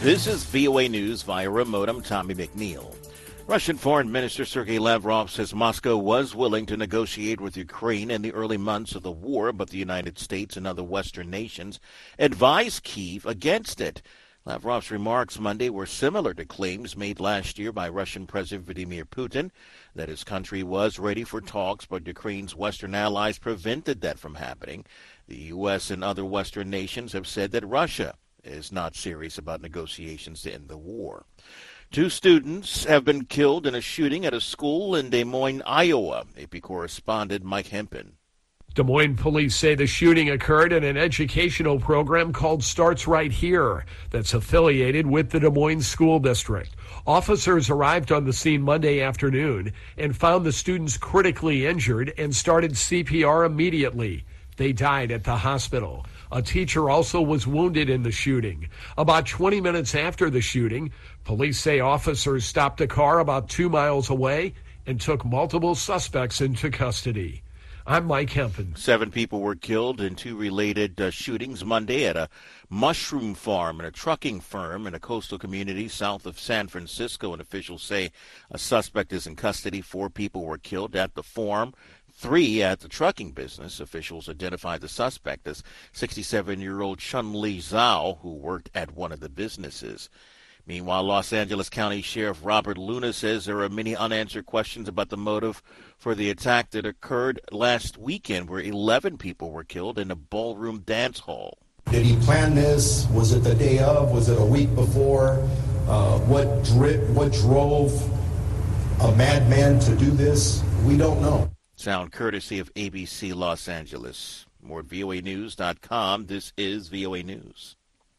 This is VOA News via remote. I'm Tommy McNeil. Russian Foreign Minister Sergei Lavrov says Moscow was willing to negotiate with Ukraine in the early months of the war, but the United States and other Western nations advised Kyiv against it. Lavrov's remarks Monday were similar to claims made last year by Russian President Vladimir Putin that his country was ready for talks, but Ukraine's Western allies prevented that from happening. The U.S. and other Western nations have said that Russia is not serious about negotiations to end the war. 2 students have been killed in a shooting at a school in Des Moines, Iowa. AP correspondent Mike Hempen. Des Moines police say the shooting occurred in an educational program called Starts Right Here that's affiliated with the Des Moines School District. Officers arrived on the scene Monday afternoon and found the students critically injured and started CPR immediately. They died at the hospital. A teacher also was wounded in the shooting. About 20 minutes after the shooting, police say officers stopped a car about 2 miles away and took multiple suspects into custody. I'm Mike Hempen. 7 people were killed in 2 related shootings Monday at a mushroom farm and a trucking firm in a coastal community south of San Francisco. And officials say a suspect is in custody. 4 people were killed at the farm, 3 at the trucking business. Officials identified the suspect as 67-year-old Chun-Li Zhao, who worked at one of the businesses. Meanwhile, Los Angeles County Sheriff Robert Luna says there are many unanswered questions about the motive for the attack that occurred last weekend, where 11 people were killed in a ballroom dance hall. Did he plan this? Was it the day of? Was it a week before? What drove a madman to do this? We don't know. Sound courtesy of ABC Los Angeles. More at voanews.com. This is VOA News.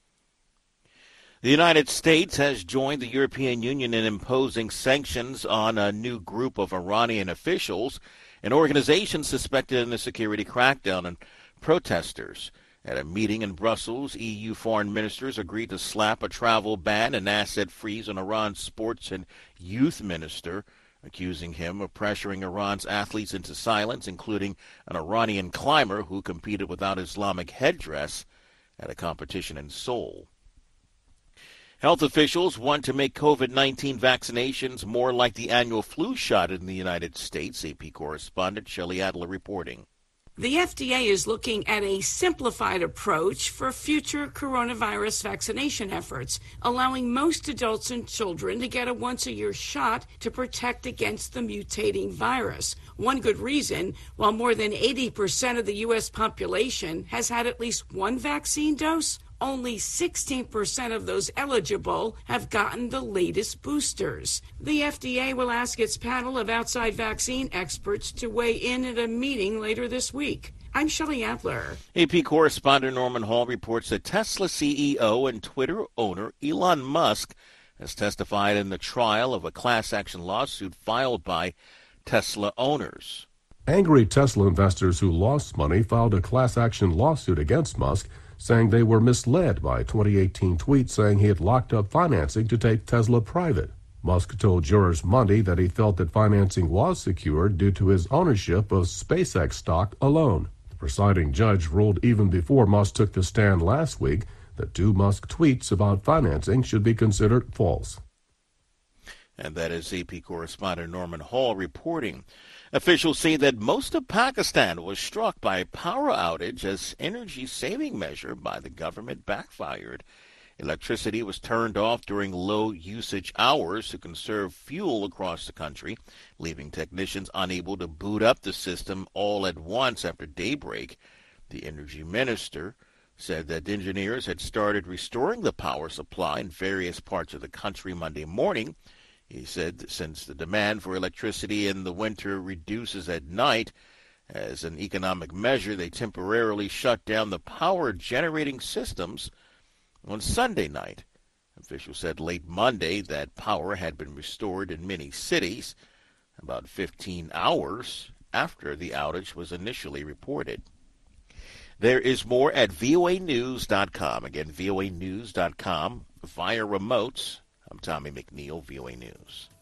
The United States has joined the European Union in imposing sanctions on a new group of Iranian officials, an organization suspected in a security crackdown on protesters. At a meeting in Brussels, EU foreign ministers agreed to slap a travel ban and asset freeze on Iran's sports and youth minister, accusing him of pressuring Iran's athletes into silence, including an Iranian climber who competed without Islamic headdress at a competition in Seoul. Health officials want to make COVID-19 vaccinations more like the annual flu shot in the United States. AP correspondent Shelley Adler reporting. The FDA is looking at a simplified approach for future coronavirus vaccination efforts, allowing most adults and children to get a once-a-year shot to protect against the mutating virus. One good reason, while more than 80% of the U.S. population has had at least one vaccine dose, only 16% of those eligible have gotten the latest boosters. The FDA will ask its panel of outside vaccine experts to weigh in at a meeting later this week. I'm Shelley Adler. AP correspondent Norman Hall reports that Tesla CEO and Twitter owner Elon Musk has testified in the trial of a class action lawsuit filed by Tesla owners. Angry Tesla investors who lost money filed a class action lawsuit against Musk, saying they were misled by 2018 tweets saying he had locked up financing to take Tesla private. Musk told jurors Monday that he felt that financing was secured due to his ownership of SpaceX stock alone. The presiding judge ruled even before Musk took the stand last week that 2 Musk tweets about financing should be considered false. And that is AP correspondent Norman Hall reporting. Officials say that most of Pakistan was struck by a power outage as energy-saving measure by the government backfired. Electricity was turned off during low-usage hours to conserve fuel across the country, leaving technicians unable to boot up the system all at once after daybreak. The energy minister said that engineers had started restoring the power supply in various parts of the country Monday morning. He said that since the demand for electricity in the winter reduces at night, as an economic measure, they temporarily shut down the power-generating systems on Sunday night. Officials said late Monday that power had been restored in many cities, about 15 hours after the outage was initially reported. There is more at voanews.com. Again, voanews.com via remotes. I'm Tommy McNeil, VOA News.